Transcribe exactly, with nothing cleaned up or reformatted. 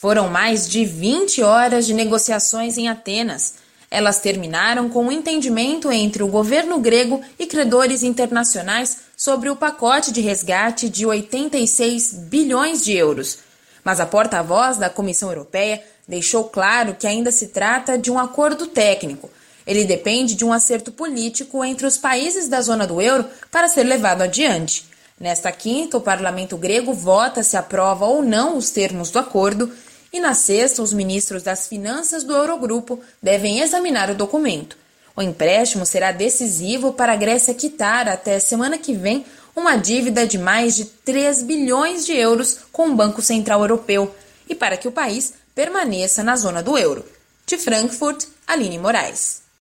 Foram mais de vinte horas de negociações em Atenas. Elas terminaram com um entendimento entre o governo grego e credores internacionais sobre o pacote de resgate de oitenta e seis bilhões de euros. Mas a porta-voz da Comissão Europeia deixou claro que ainda se trata de um acordo técnico. Ele depende de um acerto político entre os países da zona do euro para ser levado adiante. Nesta quinta, o parlamento grego vota se aprova ou não os termos do acordo e na sexta, os ministros das finanças do Eurogrupo devem examinar o documento. O empréstimo será decisivo para a Grécia quitar até semana que vem uma dívida de mais de três bilhões de euros com o Banco Central Europeu e para que o país permaneça na zona do euro. De Frankfurt, Aline Moraes.